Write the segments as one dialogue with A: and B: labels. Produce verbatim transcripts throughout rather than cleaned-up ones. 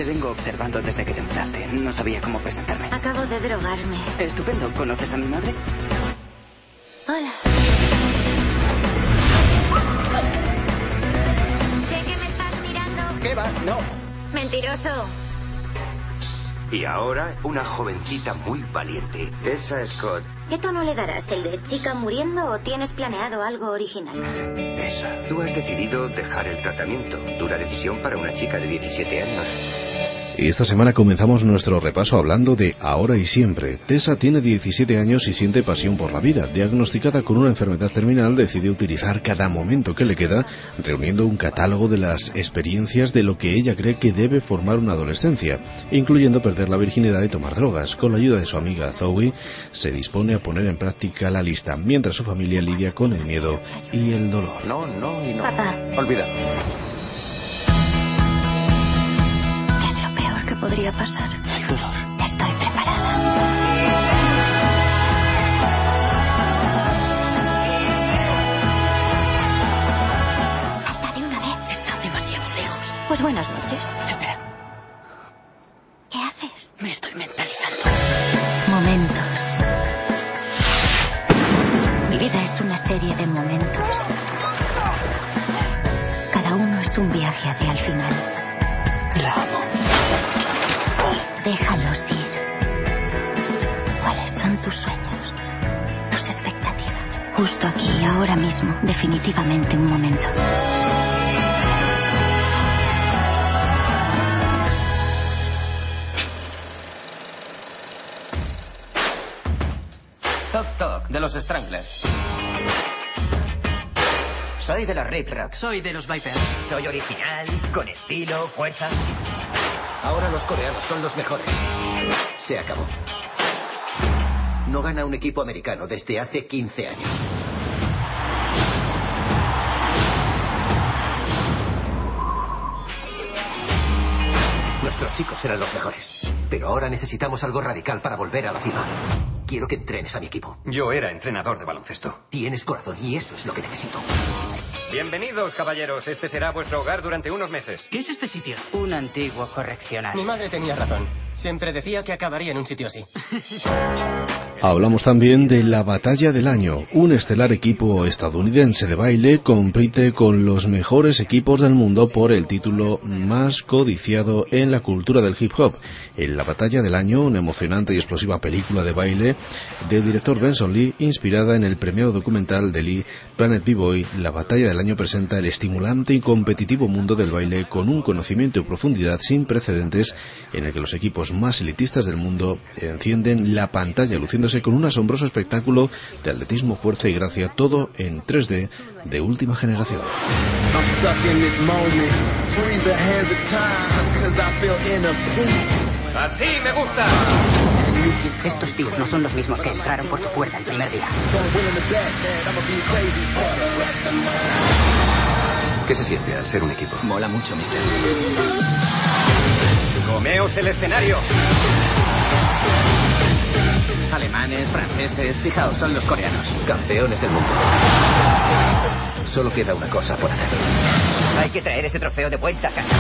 A: vengo observando desde que te mudaste. No sabía cómo presentarme.
B: Acabo de drogarme.
A: Estupendo. ¿Conoces a mi madre?
B: Hola. Sé que me estás mirando.
A: ¿Qué va? No.
B: Mentiroso.
C: Y ahora, una jovencita muy valiente. Esa es Scott.
B: ¿Qué tono le darás? ¿El de chica muriendo o tienes planeado algo original?
C: Esa. Tú has decidido dejar el tratamiento. Dura decisión para una chica de diecisiete años.
D: Y esta semana comenzamos nuestro repaso hablando de Ahora y Siempre. Tessa tiene diecisiete años y siente pasión por la vida. Diagnosticada con una enfermedad terminal, decide utilizar cada momento que le queda, reuniendo un catálogo de las experiencias de lo que ella cree que debe formar una adolescencia, incluyendo perder la virginidad y tomar drogas. Con la ayuda de su amiga Zoe, se dispone a poner en práctica la lista, mientras su familia lidia con el miedo y el dolor.
E: No, no y no.
B: Papá.
E: Olvídalo.
B: ¿Qué podría pasar?
A: El dolor.
B: Estoy preparada. Salta de una vez.
A: Está demasiado lejos.
B: Pues buenas noches.
A: Espera.
B: ¿Qué haces?
A: Me estoy mentalizando.
B: Momentos. Mi vida es una serie de momentos. Cada uno es un viaje hacia el final.
A: La amo.
B: Déjalos ir. ¿Cuáles son tus sueños? Tus expectativas. Justo aquí, ahora mismo, definitivamente un momento.
F: Toc Toc, de los Stranglers.
G: Soy de los Rip Rock.
A: Soy de los Vipers.
G: Soy original, con estilo, fuerza.
F: Ahora los coreanos son los mejores. Se acabó. No gana un equipo americano desde hace quince años. Nuestros chicos eran los mejores. Pero ahora necesitamos algo radical para volver a la cima. Quiero que entrenes a mi equipo.
C: Yo era entrenador de baloncesto.
F: Tienes corazón y eso es lo que necesito.
H: Bienvenidos, caballeros. Este será vuestro hogar durante unos meses.
A: ¿Qué es este sitio? Un antiguo correccional.
I: Mi madre tenía razón. Siempre decía que acabaría en un sitio así.
D: Hablamos también de la Batalla del Año. Un estelar equipo estadounidense de baile compite con los mejores equipos del mundo por el título más codiciado en la cultura del hip hop. En La Batalla del Año, una emocionante y explosiva película de baile del director Benson Lee, inspirada en el premiado documental de Lee, Planet B-Boy. La Batalla del Año presenta el estimulante y competitivo mundo del baile con un conocimiento y profundidad sin precedentes, en el que los equipos más elitistas del mundo encienden la pantalla luciéndose con un asombroso espectáculo de atletismo, fuerza y gracia, todo en tres D de última generación.
H: ¡Así me gusta!
A: Estos tíos no son los mismos que entraron por tu puerta el primer día.
F: ¿Qué se siente al ser un equipo?
G: Mola mucho, mister.
H: ¡Comeos el escenario!
G: Alemanes, franceses, fijaos, son los coreanos.
F: Campeones del mundo. Solo queda una cosa por hacer.
G: Hay que traer ese trofeo de vuelta a casa.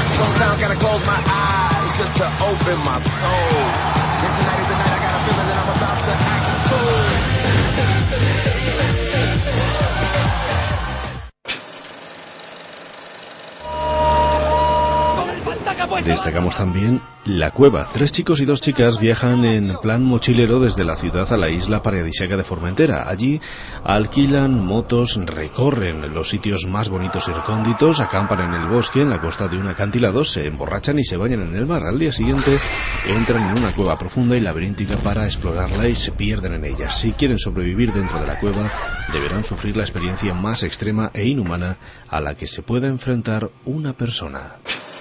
D: Destacamos también La Cueva. Tres chicos y dos chicas viajan en plan mochilero desde la ciudad a la isla paradisíaca de Formentera. Allí alquilan motos, recorren los sitios más bonitos y recónditos, acampan en el bosque, en la costa de un acantilado, se emborrachan y se bañan en el mar. Al día siguiente entran en una cueva profunda y laberíntica para explorarla y se pierden en ella. Si quieren sobrevivir dentro de la cueva, deberán sufrir la experiencia más extrema e inhumana a la que se pueda enfrentar una persona.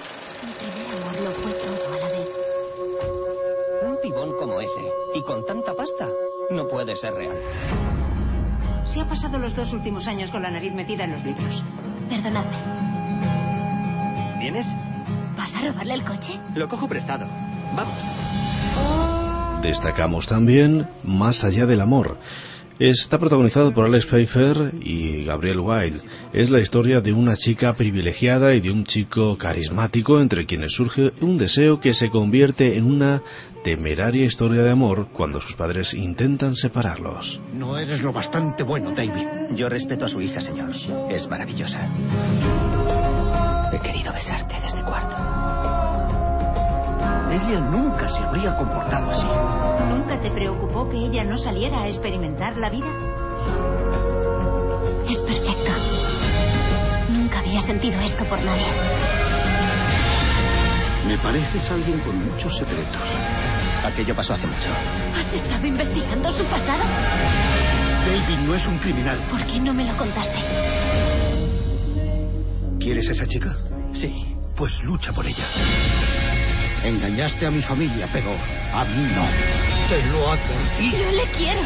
I: Como ese, y con tanta pasta, no puede ser real.
J: Se ha pasado los dos últimos años con la nariz metida en los libros.
B: Perdonadme.
I: ¿Vienes?
B: ¿Vas a robarle el coche?
I: Lo cojo prestado. Vamos.
D: Destacamos también Más allá del amor. Está protagonizado por Alex Pfeiffer y Gabriel Wilde. Es la historia de una chica privilegiada y de un chico carismático entre quienes surge un deseo que se convierte en una temeraria historia de amor cuando sus padres intentan separarlos.
E: No eres lo bastante bueno, David.
I: Yo respeto a su hija, señor. Es maravillosa. He querido besarte desde cuarto.
E: Ella nunca se habría comportado así.
J: ¿Nunca te preocupó que ella no saliera a experimentar la vida?
B: Es perfecto. Nunca había sentido esto por nadie.
E: Me pareces alguien con muchos secretos.
I: Aquello pasó hace mucho.
B: ¿Has estado investigando su pasado?
E: David no es un criminal.
B: ¿Por qué no me lo contaste?
E: ¿Quieres a esa chica?
I: Sí.
E: Pues lucha por ella. Engañaste a mi familia, pero a mí no. Te lo advertí.
B: Yo le quiero.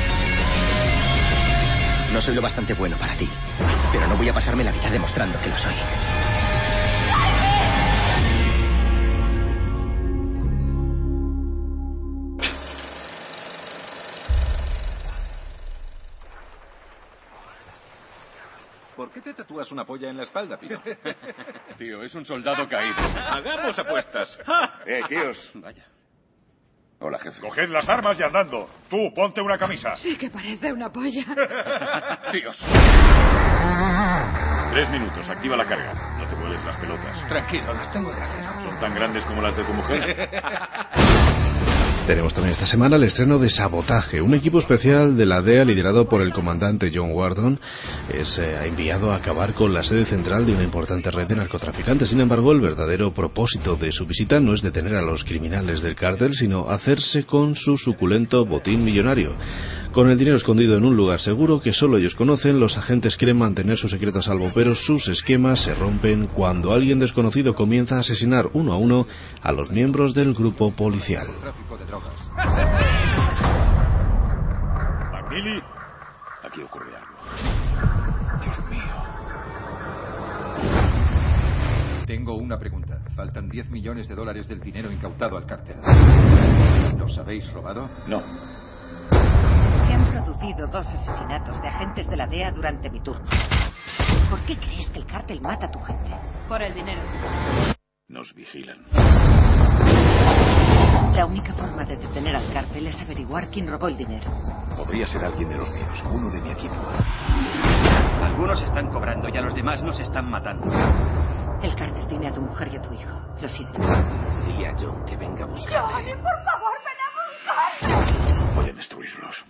I: No soy lo bastante bueno para ti, pero no voy a pasarme la vida demostrando que lo soy.
K: ¿Por qué te tatúas una polla en la espalda, Pino?
L: Tío, es un soldado caído.
K: Hagamos apuestas.
L: Eh, tíos.
K: Vaya.
L: Hola, jefe.
M: Coged las armas y andando. Tú, ponte una camisa.
N: Sí que parece una polla.
K: Tíos.
M: Tres minutos, activa la carga. No te vueles las pelotas.
E: Tranquilo, las tengo de acero.
M: ¿Son tan grandes como las de tu mujer?
D: Tenemos también esta semana el estreno de Sabotaje, un equipo especial de la D E A liderado por el comandante John Wardon. Es eh, enviado a acabar con la sede central de una importante red de narcotraficantes. Sin embargo, el verdadero propósito de su visita no es detener a los criminales del cártel, sino hacerse con su suculento botín millonario. Con el dinero escondido en un lugar seguro que solo ellos conocen, los agentes quieren mantener su secreto a salvo, pero sus esquemas se rompen cuando alguien desconocido comienza a asesinar uno a uno a los miembros del grupo policial.
K: Tráfico de drogas.
M: McNeely, aquí ocurre algo.
K: Dios mío. Tengo una pregunta. Faltan diez millones de dólares del dinero incautado al cártel. ¿Los habéis robado?
M: No.
N: Se han producido dos asesinatos de agentes de la D E A durante mi turno. ¿Por qué crees que el cártel mata a tu gente? Por el dinero.
M: Nos vigilan.
N: La única forma de detener al cártel es averiguar quién robó el dinero.
M: Podría ser alguien de los míos, uno de mi equipo.
G: Algunos están cobrando y a los demás nos están matando.
N: El cártel tiene a tu mujer y a tu hijo. Lo siento.
C: Dile a John que venga a buscarme.
N: Johnny, por favor, ven a buscarme.
M: Voy a destruirlos.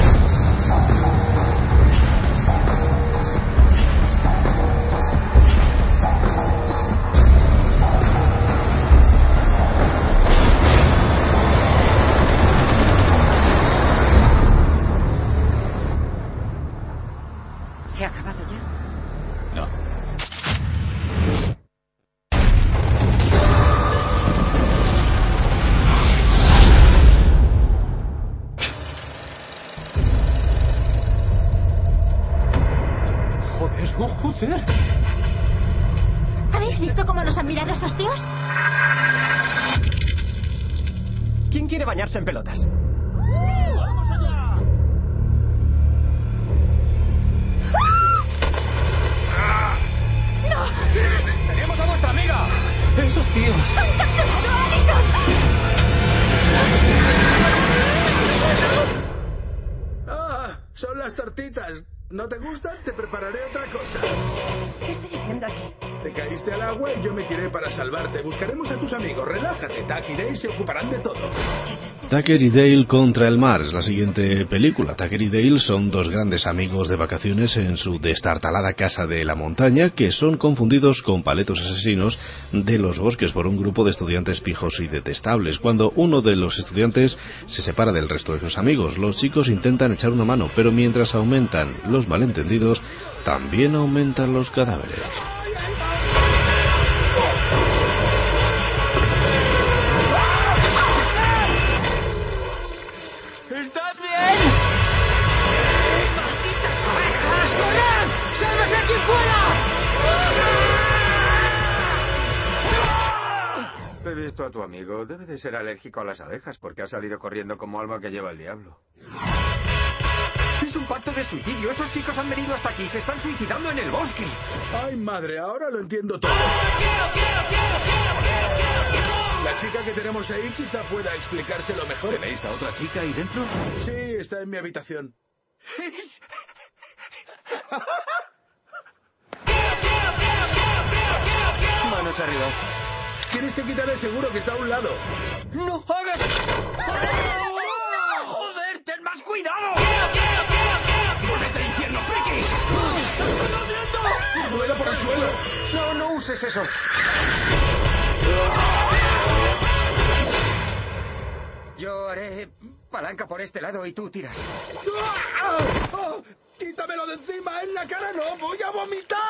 N: ¿Se ha acabado ya?
M: No.
E: Joder, oh, joder.
B: ¿Habéis visto cómo nos han mirado esos tíos?
G: ¿Quién quiere bañarse en pelotas?
E: ¡Vamos allá!
B: ¡No!
G: ¡Tenemos a vuestra amiga!
E: ¡Esos tíos!
B: ¡Han capturado a Allison!
O: Ah, son las tortitas. ¿No te gustan? Te prepararé otra cosa.
N: ¿Qué estoy haciendo aquí?
O: Te caíste al agua y yo me tiré para salvarte. Buscaremos a tus amigos. Relájate. Tuck y Dale se ocuparán de todo.
D: Tucker y Dale contra el mar es la siguiente película. Tucker y Dale son dos grandes amigos de vacaciones en su destartalada casa de la montaña que son confundidos con paletos asesinos de los bosques por un grupo de estudiantes pijos y detestables. Cuando uno de los estudiantes se separa del resto de sus amigos, los chicos intentan echar una mano, pero mientras aumentan los malentendidos, también aumentan los cadáveres.
N: ¿Estás bien? ¡Malditas abejas! ¡Corred! ¡Sálvese aquí fuera!
P: He visto a tu amigo. Debe de ser alérgico a las abejas porque ha salido corriendo como alma que lleva el diablo.
H: Es un pacto de suicidio. Esos chicos han venido hasta aquí. Se están suicidando en el bosque.
O: Ay, madre, ahora lo entiendo todo. La chica que tenemos ahí quizá pueda explicárselo mejor.
M: ¿Tenéis a otra chica ahí dentro?
O: Sí, está en mi habitación.
H: Manos arriba.
O: Tienes que quitar el seguro que está a un lado.
H: ¡No hagas! ¡No! ¡Joder, ten más cuidado! ¡Volvete al infierno, frikis!
O: ¡Vuela por el suelo!
H: No, no uses eso. Yo haré palanca por este lado y tú tiras.
O: ¡Ah! ¡Ah! ¡Quítamelo de encima! ¡En la cara no! ¡Voy a vomitar!